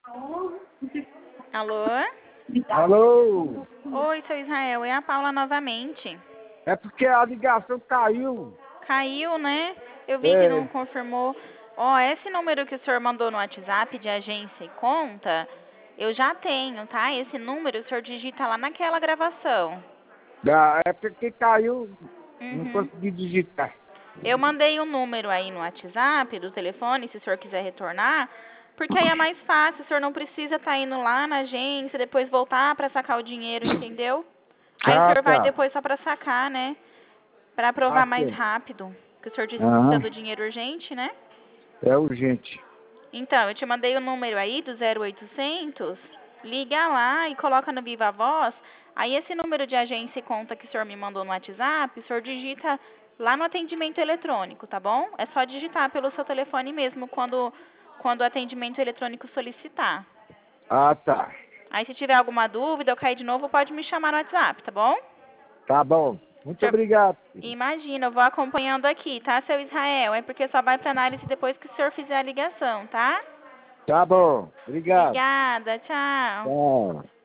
Alô? Alô? Oi, seu Israel, é a Paula novamente. É porque a ligação caiu. Caiu, né? Eu vi que não É, confirmou. Ó, esse número que o senhor mandou no WhatsApp de agência e conta, eu já tenho, tá? Esse número o senhor digita lá naquela gravação. é porque caiu, não Uhum. consegui digitar. Eu mandei um número aí no WhatsApp do telefone, se o senhor quiser retornar, porque aí é mais fácil, o senhor não precisa estar indo lá na agência, depois voltar para sacar o dinheiro, entendeu? Aí o Ah, senhor vai tá. depois só para sacar, né? Para Ah, aprovar mais sim. rápido. Porque o senhor disse que precisa Aham, do dinheiro urgente, né? é urgente. Então, eu te mandei o número aí do 0800, liga lá e coloca no Viva Voz. Aí esse número de agência e conta que o senhor me mandou no WhatsApp, o senhor digita lá no atendimento eletrônico, tá bom? É só digitar pelo seu telefone mesmo quando o atendimento eletrônico solicitar. Ah, tá. Aí se tiver alguma dúvida ou cair de novo, pode me chamar no WhatsApp, tá bom? Tá bom. Muito Senhor, obrigado. imagina, eu vou acompanhando aqui, tá, seu Israel? É porque só vai para análise depois que o senhor fizer a ligação, tá? Tá bom. Obrigado. Obrigada, tchau. Tchau.